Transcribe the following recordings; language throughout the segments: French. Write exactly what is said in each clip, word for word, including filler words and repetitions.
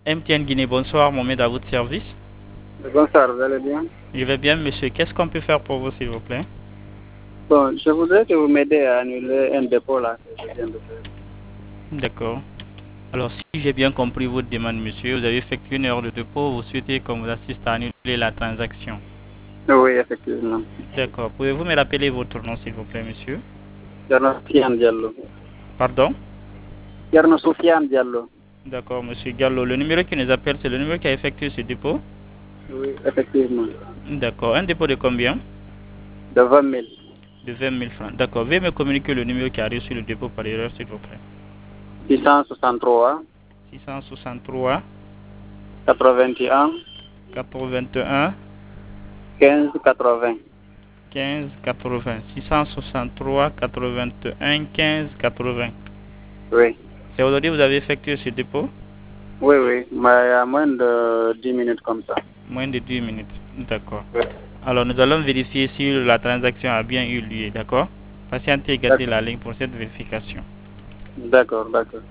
M T N Guinée, bonsoir, Mohamed à votre service. Bonsoir, vous allez bien? Je vais bien, monsieur. Qu'est-ce qu'on peut faire pour vous, s'il vous plaît? Bon, je voudrais que vous m'aidiez à annuler un dépôt là que je viens de faire. D'accord. Alors, si j'ai bien compris votre demande, monsieur, vous avez effectué une erreur de dépôt, vous souhaitez qu'on vous assiste à annuler la transaction. Oui, effectivement. D'accord. Pouvez-vous me rappeler votre nom, s'il vous plaît, monsieur? Thierno Soufiane Diallo. Pardon? Thierno Soufiane Diallo. D'accord, monsieur Gallo. Le numéro qui nous appelle, c'est le numéro qui a effectué ce dépôt? Oui, effectivement. D'accord. Un dépôt de combien? De vingt mille. De vingt mille francs. D'accord. Veuillez me communiquer le numéro qui a reçu le dépôt par erreur, s'il vous plaît. six cent soixante-trois. six cent soixante-trois. quatre-vingt-un. quatre-vingt-un. quinze quatre-vingts. quinze quatre-vingts. six cent soixante-trois, quatre-vingt-un, quinze quatre-vingts. Oui. C'est aujourd'hui que vous avez effectué ce dépôt? Oui, oui, mais il y a moins de dix minutes comme ça. Moins de dix minutes. D'accord. Oui. Alors, nous allons vérifier si la transaction a bien eu lieu. D'accord? Patientez et gardez la ligne pour cette vérification. D'accord, d'accord.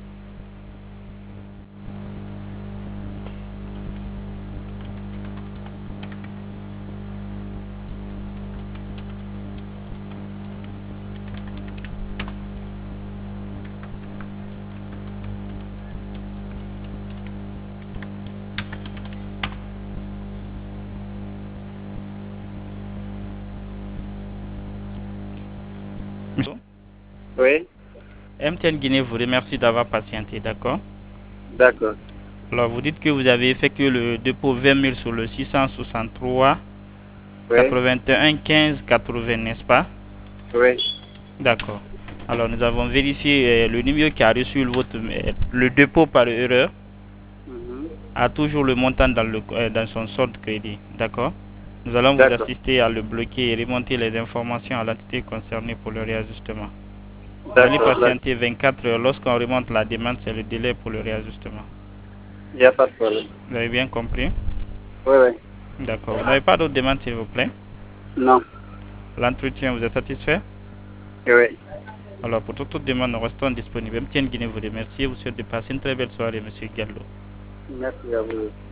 Oui. M T N Guinée vous remercie d'avoir patienté, d'accord? D'accord. Alors, vous dites que vous avez effectué le dépôt vingt mille sur le six cent soixante-trois, Oui. quatre-vingt-un, quinze quatre-vingts, n'est-ce pas? Oui. D'accord. Alors, nous avons vérifié euh, le numéro qui a reçu le, votre, euh, le dépôt par erreur Mhm. a toujours le montant dans, le, euh, dans son solde crédit, d'accord? Nous allons vous D'accord. assister à le bloquer et remonter les informations à l'entité concernée pour le réajustement. Vous allez D'accord. patienter vingt-quatre heures. Lorsqu'on remonte la demande, c'est le délai pour le réajustement. Il n'y a pas de problème. Vous avez bien compris? Oui, oui. D'accord. Vous n'avez pas d'autres demandes, s'il vous plaît? Non. L'entretien, vous êtes satisfait? Oui. Alors, pour toute autre demande, nous restons disponibles. M T N Guinée vous remercie. Vous souhaite de passer une très belle soirée, monsieur Gallo. Merci à vous.